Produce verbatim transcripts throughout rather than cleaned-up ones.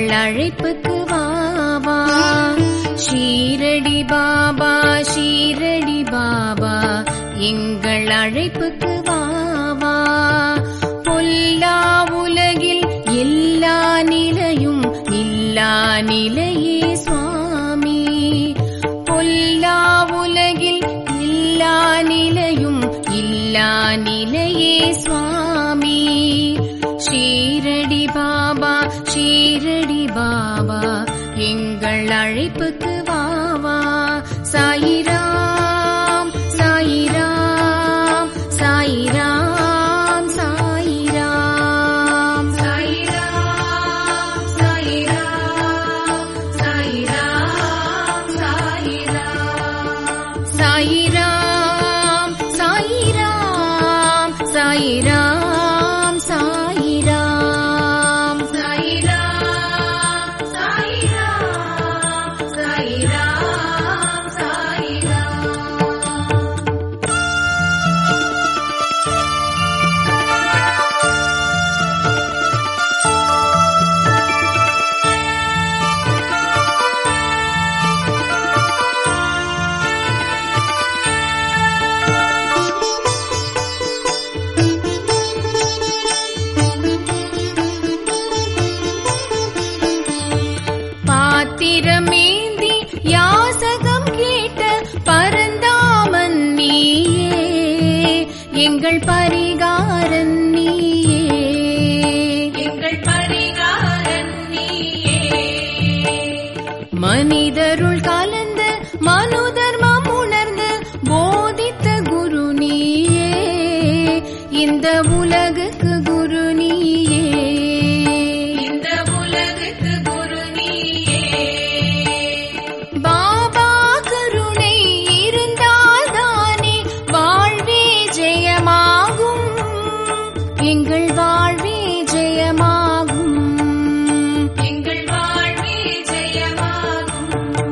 எங்கள் அழைப்புக்கு வா வா. ஷீரடி பாபா ஷீரடி பாபா எங்கள் அழைப்புக்கு வா வா. பொல்லா உலகில் எல்லா நிலையும் இல்லா நிலையே சுவாமி. பொல்லா உலகில் எல்லா நிலையும் இல்லா நிலையே சுவாமி. ஷீரடி பாபா ஷீரடி பாபா எங்கள் அழைப்புக்கு வா வா. சாயிராம் சாயிராம் சாயிராம் சாயிராம் சாயிராம் சாயிராம் சாயிராம் சாயிராம் சாயிராம் சாயிராம் சாயிராம் சாயிராம் சாயிராம் சாயிராம் சாயிராம் பாத்திரமேந்தி யாசகம் கேட்ட பரந்தாமன் நீயே, எங்கள் பரிகாரன் நீயே, எங்கள் பரிகாரன் நீயே. மனிதருள் கலந்த மனு தர்மம் உணர்ந்து போதித்த குரு நீயே, இந்த உலகுக்கு குரு நீயே, இந்த உலகுக்கு குரு நீயே. பாபா கருணை இருந்தால் தானே வாழ்வே ஜெயமாகும், எங்கள் வாழ்வே ஜெயமாகும், எங்கள் வாழ்வே ஜெயமாகும்.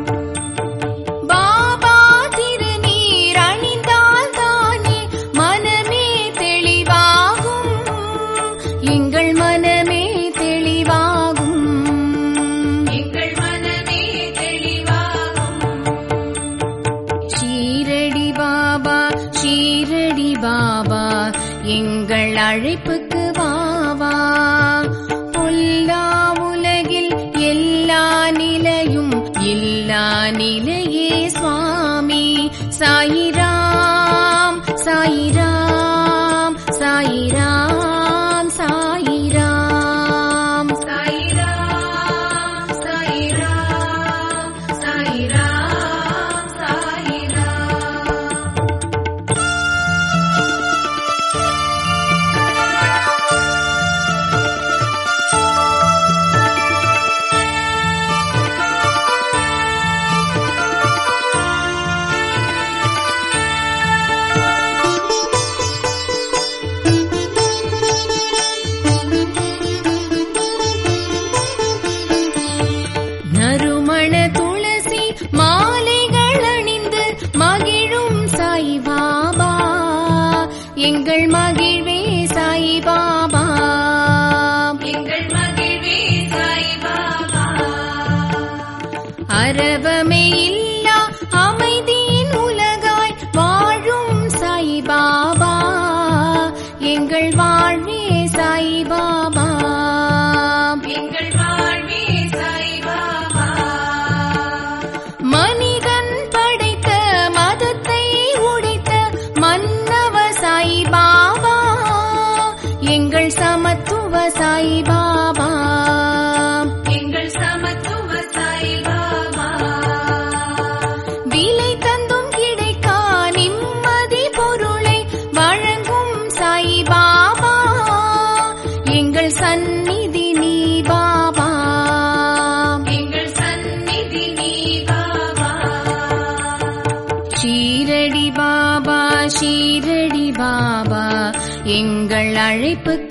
பாபா திருநீர் அணிந்தால் தானே மனமே தெளிவாகும், எங்கள் மனமே தெளிவாகும், எங்கள் மனமே தெளிவாகும். ஷீரடி பாபா ஷீரடி பாபா எங்கள் அழைப்புக்கு வா வா. பொல்லா உலகில் எல்லா நிலையும் இல்லா நிலையே சுவாமி. சாயிராம் சாயிராம் சாயிராம் சாயிராம் சாயிராம் சாயிராம் சாயிராம் சாயிராம். நறுமண துளசி மாலைகள் அணிந்து மகிழும் சாய்பாபா, எங்கள் மகிழ்வே சாய்பாபா, எங்கள் மகிழ்வே சாய்பாபா. அரவமே இல்லா அமைதியின் உலகாய் வாழும் சாய்பாபா, எங்கள் வாழ்வே சாய்பாபா, எங்கள் வாழ்வே சாய்பாபா. மனிதன் படைத்த மதத்தை உடைத்த மன்னவ சாய்பாபா, எங்கள் சமத்துவ சாய்பாபா, எங்கள் சமத்துவ சாய்பாபா. விலை தந்தும் கிடைக்கா நிம்மதி பொருளை வழங்கும் சாய்பாபா, எங்கள் சந்நிதி நீ பாபா, எங்கள் சந்நிதி நீ பாபா. ஷீரடி பாபா ஷீரடி பாபா எங்கள் அழைப்புக்கு